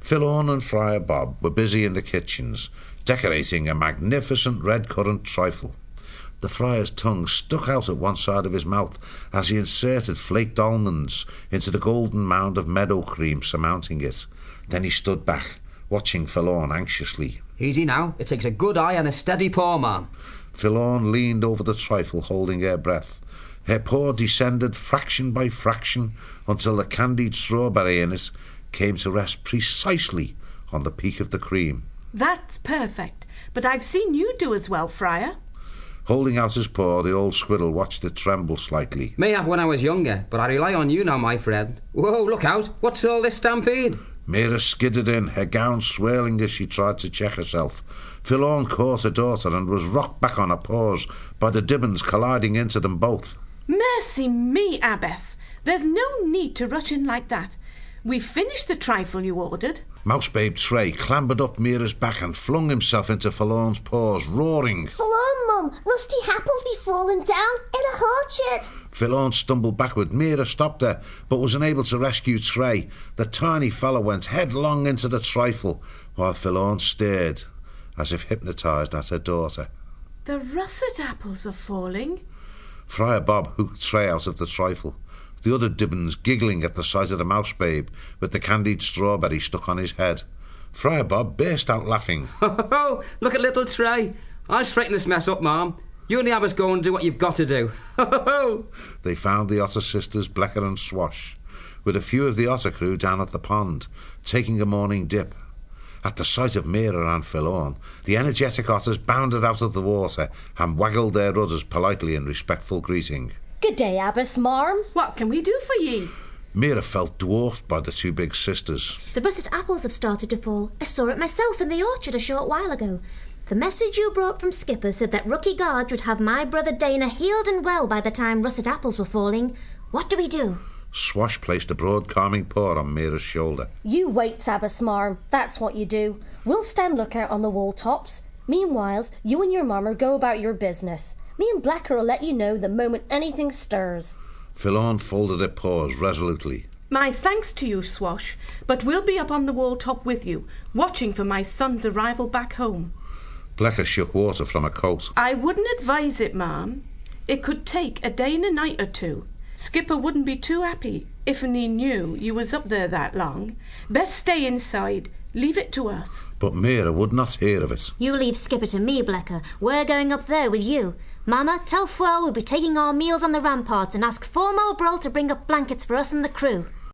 Philon and Friar Bob were busy in the kitchens, decorating a magnificent red currant trifle. The friar's tongue stuck out at one side of his mouth as he inserted flaked almonds into the golden mound of meadow cream surmounting it. Then he stood back, watching Philon anxiously. Easy now. It takes a good eye and a steady paw, ma'am. Philon leaned over the trifle, holding her breath. Her paw descended fraction by fraction until the candied strawberry in it came to rest precisely on the peak of the cream. That's perfect, but I've seen you do as well, Friar. Holding out his paw, the old squirrel watched it tremble slightly. May have when I was younger, but I rely on you now, my friend. Whoa, look out. What's all this stampede? Mira skidded in, her gown swirling as she tried to check herself. Philon caught her daughter and was rocked back on her paws by the Dibbons colliding into them both. Mercy me, Abbess. There's no need to rush in like that. We've finished the trifle you ordered. Mousebabe Tray clambered up Mira's back and flung himself into Philon's paws, roaring. Philon, Mum, Rusty Happles be falling down in a orchard. Philon stumbled backward. Mira stopped her, but was unable to rescue Tray. The tiny fellow went headlong into the trifle, while Philon stared, as if hypnotised, at her daughter. The russet apples are falling. Friar Bob hooked Tray out of the trifle, the other Dibbons giggling at the sight of the Mousebabe with the candied strawberry stuck on his head. Friar Bob burst out laughing. Ho, look at little Tray. I'll straighten this mess up, ma'am. You and the Abbess go and do what you've got to do. Ho. They found the Otter sisters, Blecker and Swash, with a few of the Otter crew down at the pond, taking a morning dip. At the sight of Mira and Philon, the energetic otters bounded out of the water and waggled their rudders politely in respectful greeting. Good day, Abbess, marm. What can we do for ye? Mira felt dwarfed by the two big sisters. The russet apples have started to fall. I saw it myself in the orchard a short while ago. The message you brought from Skipper said that Rookie Guard would have my brother Dana healed and well by the time russet apples were falling. What do we do? Swash placed a broad calming paw on Mira's shoulder. You wait, Abbess, marm. That's what you do. We'll stand lookout on the wall tops. Meanwhile, you and your mummer go about your business. Me and Blacker will let you know the moment anything stirs. Philon folded her paws resolutely. My thanks to you, Swash, but we'll be up on the wall top with you, watching for my son's arrival back home. Blecker shook water from her coat. I wouldn't advise it, ma'am. It could take a day and a night or two. Skipper wouldn't be too happy if he knew you was up there that long. Best stay inside. Leave it to us. But Mira would not hear of it. You leave Skipper to me, Blecker. We're going up there with you. Mama, tell Fwell we'll be taking our meals on the ramparts and ask Formal Brawl to bring up blankets for us and the crew.